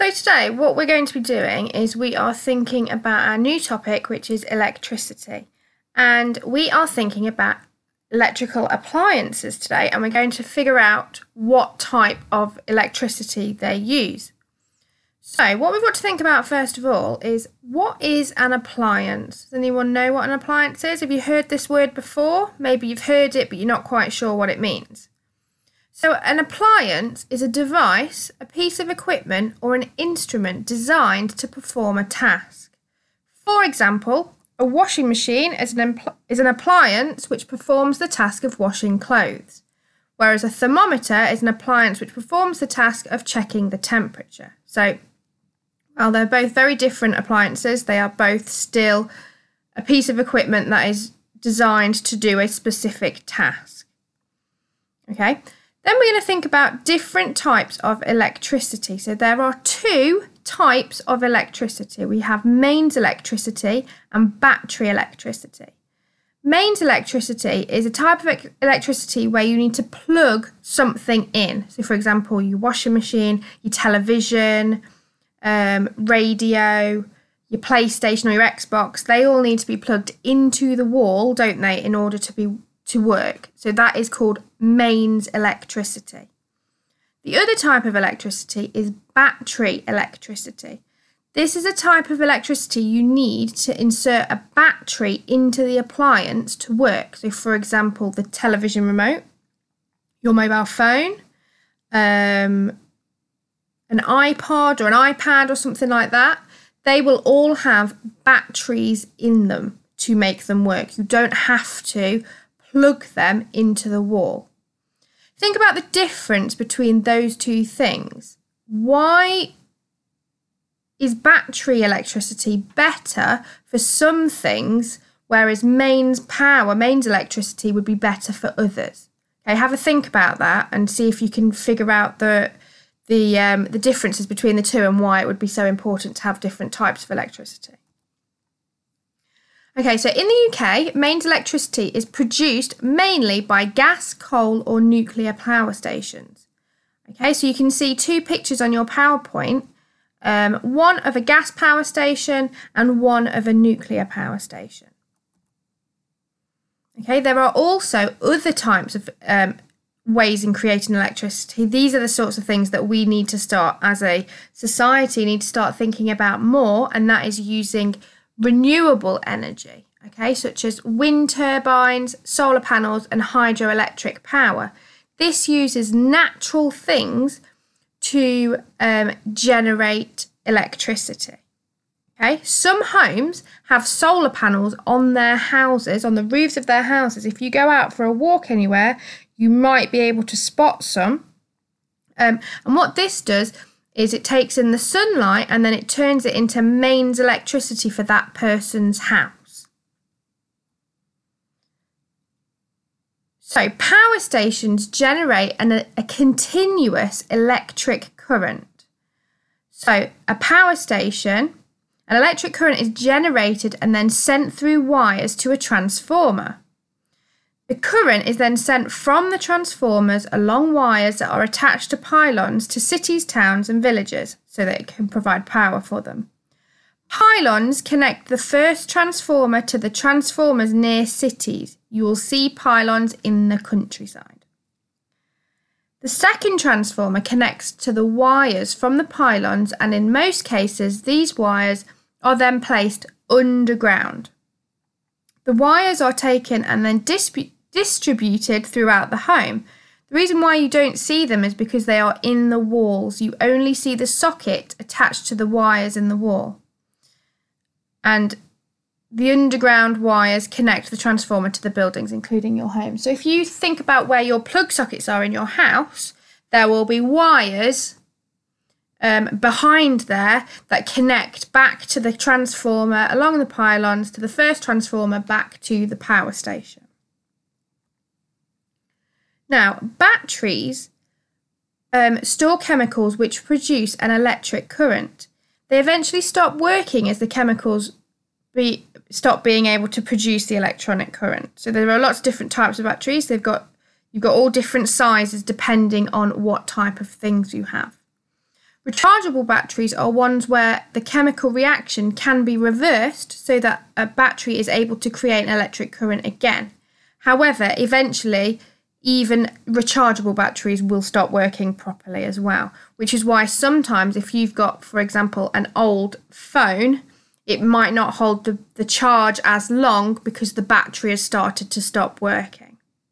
So today what we're going to be doing is we are thinking about our new topic, which is electricity. And we are thinking about electrical appliances today, and we're going to figure out what type of electricity they use. So what we've got to think about first of all is, what is an appliance? Does anyone know what an appliance is? Have you heard this word before? Maybe you've heard it, but you're not quite sure what it means. So an appliance is a device, a piece of equipment, or an instrument designed to perform a task. For example, a washing machine is an appliance which performs the task of washing clothes, whereas a thermometer is an appliance which performs the task of checking the temperature. So, while they're both very different appliances, they are both still a piece of equipment that is designed to do a specific task. Okay? Then we're going to think about different types of electricity. So there are two types of electricity. We have mains electricity and battery electricity. Mains electricity is a type of electricity where you need to plug something in. So for example, your washing machine, your television, radio, your PlayStation or your Xbox, they all need to be plugged into the wall, don't they, in order to work. So that is called mains electricity. The other type of electricity is battery electricity. This is a type of electricity you need to insert a battery into the appliance to work. So for example, the television remote, your mobile phone, an iPod or an iPad or something like that, they will all have batteries in them to make them work. You don't have to plug them into the wall. Think about the difference between those two things. Why is battery electricity better for some things, whereas mains electricity would be better for others? Okay, have a think about that and see if you can figure out the differences between the two and why it would be so important to have different types of electricity. Okay, so in the UK, mains electricity is produced mainly by gas, coal or nuclear power stations. Okay, so you can see two pictures on your PowerPoint, one of a gas power station and one of a nuclear power station. Okay, there are also other types of ways in creating electricity. These are the sorts of things that we need to start, as a society, need to start thinking about more, and that is using renewable energy, okay, such as wind turbines, solar panels and hydroelectric power. This uses natural things to generate electricity. Okay, some homes have solar panels on their houses, on the roofs of their houses. If you go out for a walk anywhere, you might be able to spot some. And what this does is it takes in the sunlight and then it turns it into mains electricity for that person's house. So power stations generate a continuous electric current. So a power station, an electric current is generated and then sent through wires to a transformer. The current is then sent from the transformers along wires that are attached to pylons to cities, towns and villages so that it can provide power for them. Pylons connect the first transformer to the transformers near cities. You will see pylons in the countryside. The second transformer connects to the wires from the pylons, and in most cases these wires are then placed underground. The wires are taken and then distributed throughout the home. The reason why you don't see them is because they are in the walls. You only see the socket attached to the wires in the wall. And the underground wires connect the transformer to the buildings, including your home. So if you think about where your plug sockets are in your house, there will be wires behind there that connect back to the transformer along the pylons to the first transformer back to the power station. Now, batteries store chemicals which produce an electric current. They eventually stop working as the chemicals stop being able to produce the electronic current. So there are lots of different types of batteries. You've got all different sizes depending on what type of things you have. Rechargeable batteries are ones where the chemical reaction can be reversed so that a battery is able to create an electric current again. However, eventually, even rechargeable batteries will stop working properly as well, which is why sometimes if you've got, for example, an old phone, it might not hold the charge as long because the battery has started to stop working.